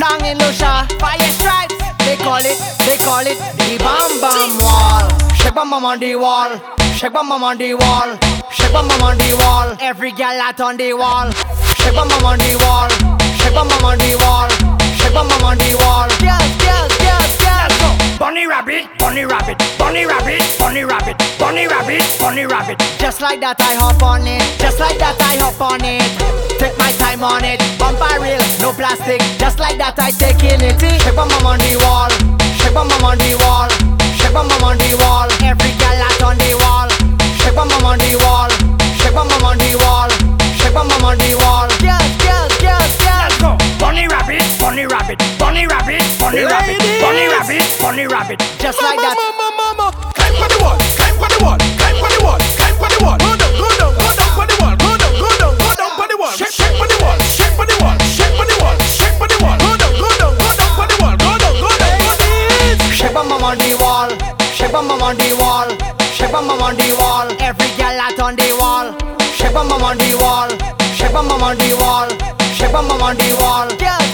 Wu-Tang in Lusha, fire stripes. They call it the Bam Bam Wall. Shake bam bam on the wall. Shake bam bam on the wall. Shake bam bam on the wall. Every girl out on the wall. Shake bam bam on the wall. Shake bam bam on the wall. Shake bam bam on the wall. Girls, girls, girls, girls. Go. Bunny rabbit, bunny rabbit, bunny rabbit, bunny rabbit, bunny rabbit, bunny rabbit. Just like that I hop on it. Just like that I hop on it. Take my time on it. Bumper real, no plastic. Just like that I take in it. Shake bam bam on the wall. Shake bam bam on the wall. Shake bam bam on the wall. Every girl out on the wall. Shake bam bam on the wall. Shake bam bam on the wall. Shake bam bam on the wall. Girls, girls, girls, girls. Let's go. Bunny rabbit, bunny rabbit, bunny rabbit, bunny rabbit, bunny rabbit, bunny rabbit. Just like that. Mama, climb on the wall, climb on the wall, climb on the wall, climb on the wall. Go down, go down, go down on the wall, go down, go down, go down on the wall. Shake, shake on the wall, shake on the wall, shake on the wall, shake on the wall. Go down, go down, go down on the wall, go down, go down, go down. Shake bam bam on the wall. Shake bam bam on the wall. Shake bam bam on the wall. Every girl out on the wall. Shake bam bam on the wall. Shake bam bam on the wall. Shake bam bam on the wall. Girl,